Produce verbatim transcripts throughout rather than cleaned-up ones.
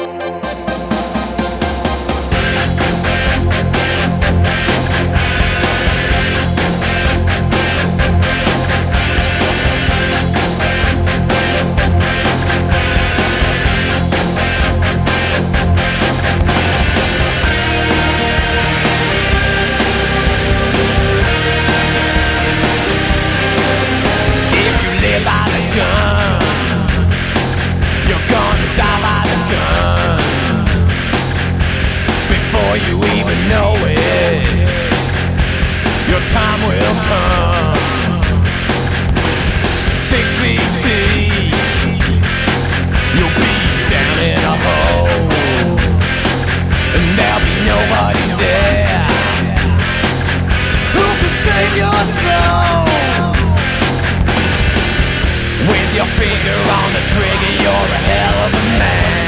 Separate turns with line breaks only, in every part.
You even know it, your time will come. Six feet deep, you'll be down in a hole, and there'll be nobody there who can save your soul. With your finger on the trigger, you're a hell of a man.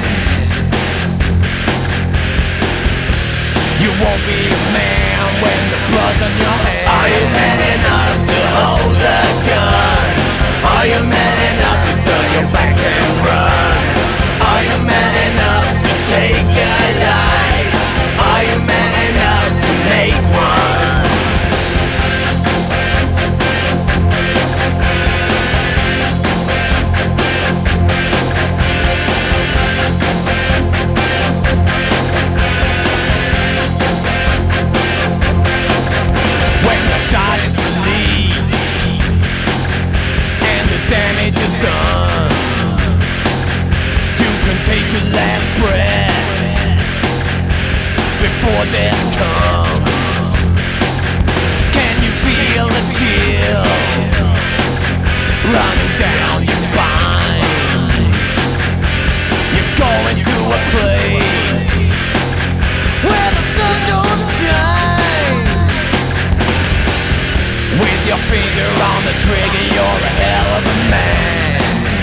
You won't be a man when the blood's on your hands. Are you man enough to hold a gun? Are you man enough to turn your back and run? Are you man enough to take a life? Are you man enough to make one? Shot is released and the damage is done. You can take your last breath before death comes. Can you feel the chill running down your spine? You're going to a place where the sun don't shine. With your finger on the trigger, you're a hell of a man.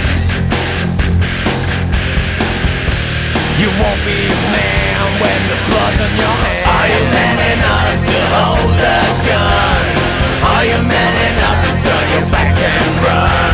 You won't be a man when the blood's on your hands. Are you man enough to hold a gun? Are you man enough to turn your back and run?